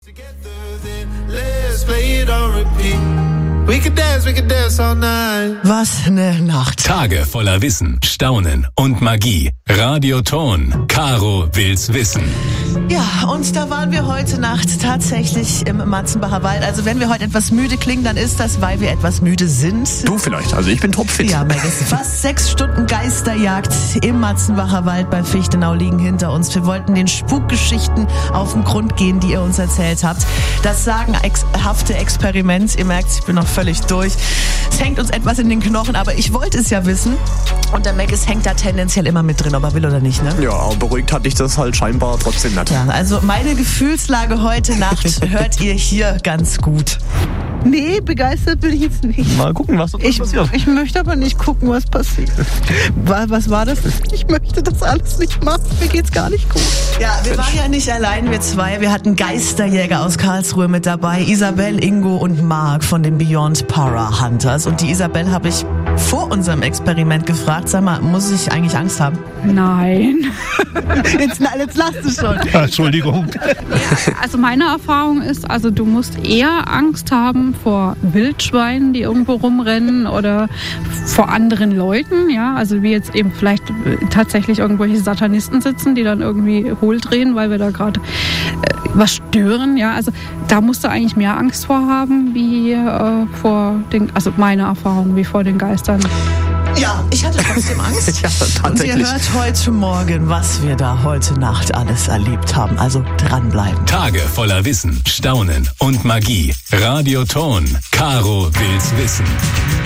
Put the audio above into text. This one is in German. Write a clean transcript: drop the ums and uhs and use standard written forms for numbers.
Was ne Nacht. Tage voller Wissen, Staunen und Magie. Radioton. Caro will's wissen. Ja, und da waren wir heute Nacht tatsächlich im Matzenbacher Wald. Also wenn wir heute etwas müde klingen, dann ist das, weil wir etwas müde sind. Du vielleicht, also ich bin topfit. Ja, Megas. Fast 6 Stunden Geisterjagd im Matzenbacher Wald bei Fichtenau liegen hinter uns. Wir wollten den Spukgeschichten auf den Grund gehen, die ihr uns erzählt habt. Das sagenhafte Experiment, ihr merkt, ich bin noch völlig durch. Es hängt uns etwas in den Knochen, aber ich wollte es ja wissen. Und der Megas hängt da tendenziell immer mit drin, ob er will oder nicht, ne? Ja, aber beruhigt hat dich das halt scheinbar trotzdem nicht. Ja, also meine Gefühlslage heute Nacht hört ihr hier ganz gut. Nee, begeistert bin ich jetzt nicht. Mal gucken, was passiert. Ich möchte aber nicht gucken, was passiert. Was war das? Ich möchte das alles nicht machen. Mir geht's gar nicht gut. Ja, wir waren ja nicht allein, wir zwei. Wir hatten Geisterjäger aus Karlsruhe mit dabei. Isabel, Ingo und Marc von den Beyond Para Hunters. Und die Isabel habe ich vor unserem Experiment gefragt, sag mal, muss ich eigentlich Angst haben? Nein. Jetzt lachst du schon. Entschuldigung. Ja, also meine Erfahrung ist, also du musst eher Angst haben vor Wildschweinen, die irgendwo rumrennen oder vor anderen Leuten, ja, also wie jetzt eben vielleicht tatsächlich irgendwelche Satanisten sitzen, die dann irgendwie hohl drehen, weil wir da gerade was stören, ja, also da musst du eigentlich mehr Angst vor haben, wie also meine Erfahrung, wie vor den Geistern. Ja, ich hatte trotzdem Angst. Ja, tatsächlich. Und ihr hört heute Morgen, was wir da heute Nacht alles erlebt haben. Also dranbleiben. Tage voller Wissen, Staunen und Magie. Radioton. Caro will's wissen.